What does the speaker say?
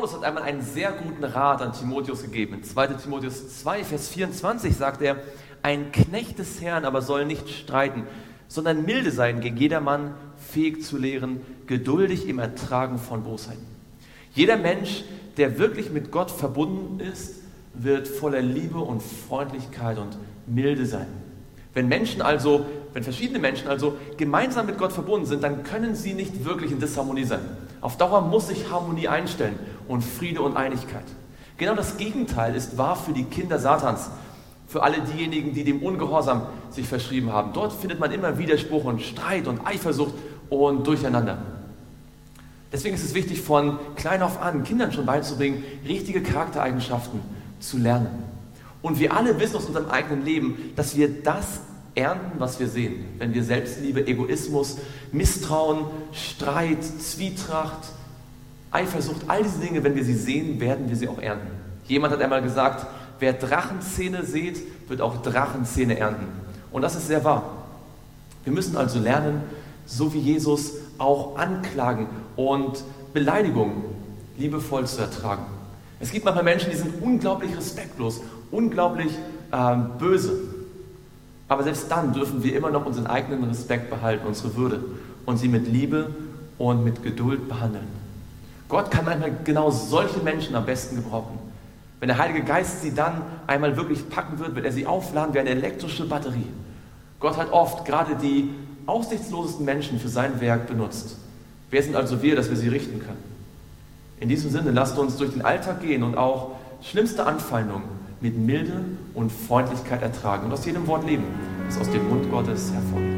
Paulus hat einmal einen sehr guten Rat an Timotheus gegeben. In 2. Timotheus 2, Vers 24 sagt er, ein Knecht des Herrn aber soll nicht streiten, sondern milde sein gegen jedermann, fähig zu lehren, geduldig im Ertragen von Bosheiten. Jeder Mensch, der wirklich mit Gott verbunden ist, wird voller Liebe und Freundlichkeit und Milde sein. Wenn verschiedene Menschen also gemeinsam mit Gott verbunden sind, dann können sie nicht wirklich in Disharmonie sein. Auf Dauer muss sich Harmonie einstellen und Friede und Einigkeit. Genau das Gegenteil ist wahr für die Kinder Satans, für alle diejenigen, die dem Ungehorsam sich verschrieben haben. Dort findet man immer Widerspruch und Streit und Eifersucht und Durcheinander. Deswegen ist es wichtig, von klein auf an Kindern schon beizubringen, richtige Charaktereigenschaften zu lernen. Und wir alle wissen aus unserem eigenen Leben, dass wir das ernten, was wir sehen. Wenn wir Selbstliebe, Egoismus, Misstrauen, Streit, Zwietracht, Eifersucht, all diese Dinge, wenn wir sie sehen, werden wir sie auch ernten. Jemand hat einmal gesagt, wer Drachenzähne sät, wird auch Drachenzähne ernten. Und das ist sehr wahr. Wir müssen also lernen, so wie Jesus, auch Anklagen und Beleidigungen liebevoll zu ertragen. Es gibt manchmal Menschen, die sind unglaublich respektlos, unglaublich böse. Aber selbst dann dürfen wir immer noch unseren eigenen Respekt behalten, unsere Würde und sie mit Liebe und mit Geduld behandeln. Gott kann manchmal genau solche Menschen am besten gebrauchen. Wenn der Heilige Geist sie dann einmal wirklich packen wird, wird er sie aufladen wie eine elektrische Batterie. Gott hat oft gerade die aussichtslosesten Menschen für sein Werk benutzt. Wer sind also wir, dass wir sie richten können? In diesem Sinne, lasst uns durch den Alltag gehen und auch schlimmste Anfeindungen mit Milde und Freundlichkeit ertragen und aus jedem Wort leben, das aus dem Mund Gottes hervorgeht.